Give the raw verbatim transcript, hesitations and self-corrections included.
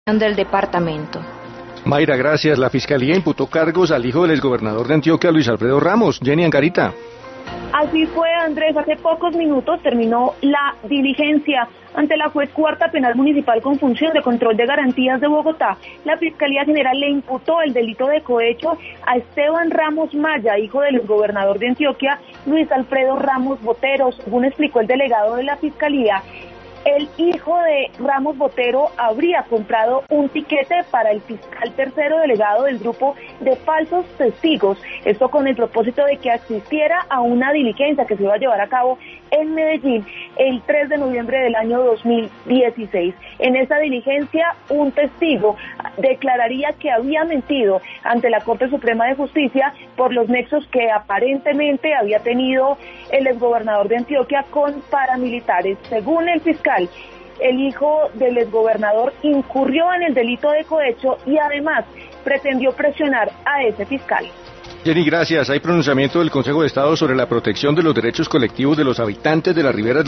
del departamento. Mayra, gracias. La Fiscalía imputó cargos al hijo del exgobernador de Antioquia, Luis Alfredo Ramos. Jenny Angarita. Así fue, Andrés. Hace pocos minutos terminó la diligencia ante la juez cuarta penal municipal con función de control de garantías de Bogotá. La Fiscalía General le imputó el delito de cohecho a Esteban Ramos Maya, hijo del exgobernador de Antioquia, Luis Alfredo Ramos Botero. Según explicó el delegado de la Fiscalía, el hijo de Ramos Botero habría comprado un tiquete para el fiscal tercero delegado del grupo de falsos testigos, esto con el propósito de que asistiera a una diligencia que se iba a llevar a cabo en Medellín el tres de noviembre del año dos mil dieciséis. En esa diligencia, un testigo declararía que había mentido ante la Corte Suprema de Justicia por los nexos que aparentemente había tenido el exgobernador de Antioquia con paramilitares. Según el fiscal, el hijo del exgobernador incurrió en el delito de cohecho y además pretendió presionar a ese fiscal. Jenny, gracias. Hay pronunciamiento del Consejo de Estado sobre la protección de los derechos colectivos de los habitantes de las riberas